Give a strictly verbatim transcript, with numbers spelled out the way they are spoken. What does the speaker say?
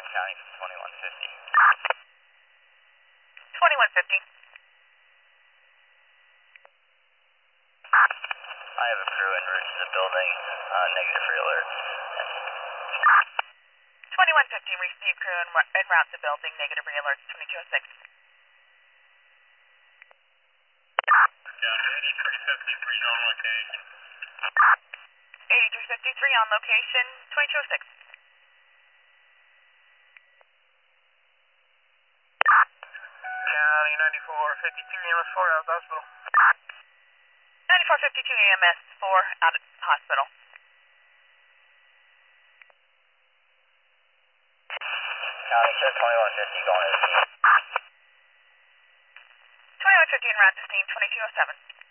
John County for twenty-one fifty. twenty-one fifty. I have a crew en route to the building, uh, negative for alerts. twenty-one fifty, receive crew en, en route to building, negative re-alerts, twenty-two oh six. eighty-three fifty-three on location. eighty-three fifty-three on location, twenty-two oh six. County ninety-four fifty-two E M S four out of the hospital. ninety-four fifty-two E M S four out of the hospital. County check twenty-one fifty going to the scene. twenty-one fifty en route to scene, twenty-two oh seven.